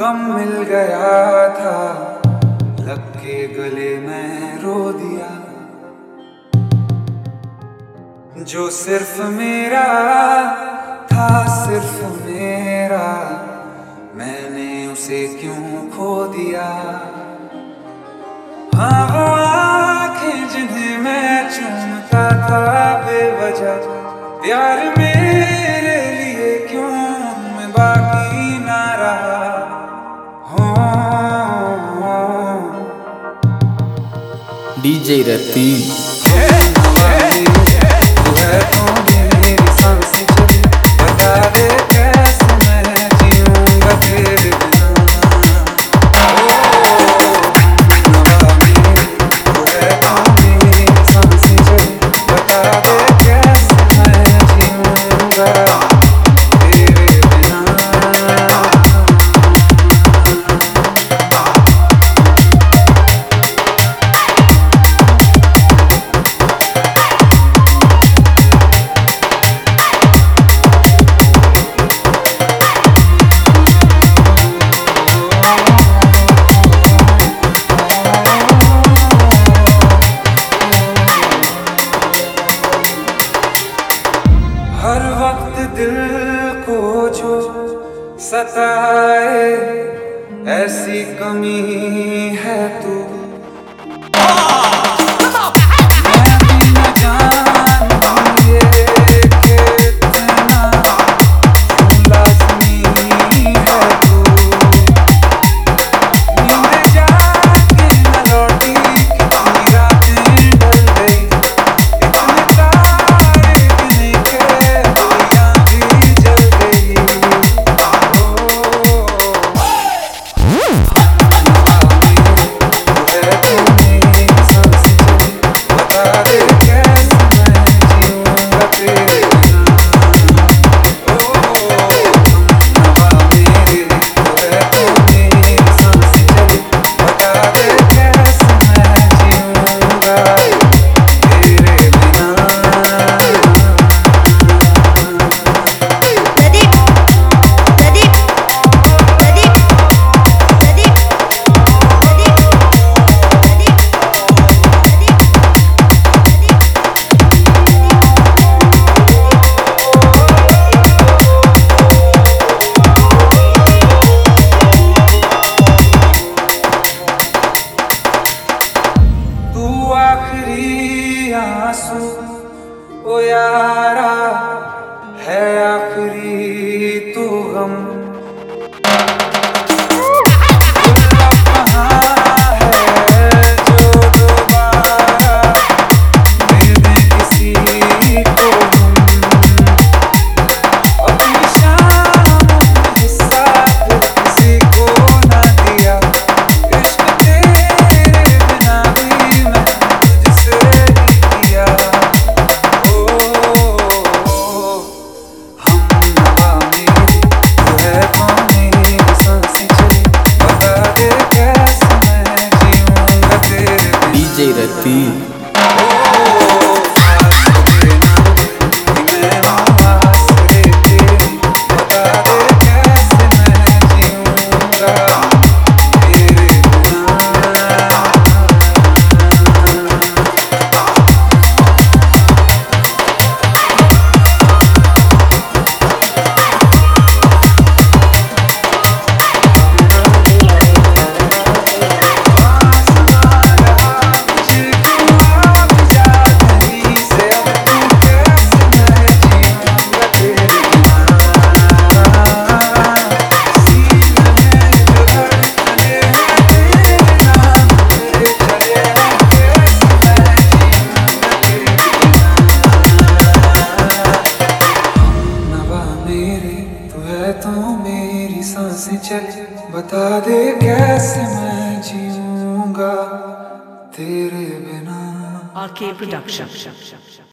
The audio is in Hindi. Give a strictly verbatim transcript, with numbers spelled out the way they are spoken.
गम मिल गया था, लग के गले में रो दिया। जो सिर्फ मेरा था, सिर्फ मेरा, मैंने उसे क्यों खो दिया। हाँ वो आँखें जिन्हें मैं चूमता था बेवजह, प्यार मेरे लिए क्यों मैं बाकी ना रहा। डीजे रति हर वक्त दिल को जो सताए, ऐसी कमी है तू। मैं भी न जानूं ये कि इतना लाज़मी है तू। नींद जाके न लौटी, कितनी रातें ढल गई, इतने तारे गिने के दुनिया भी जल गई। आखिरी आंसू ओ यारा है, आखिरी तू गम। डीजे रति तो मेरी सांसें चले, बता दे कैसे मैं जीऊंगा तेरे बिना। आर के प्रोडक्शन।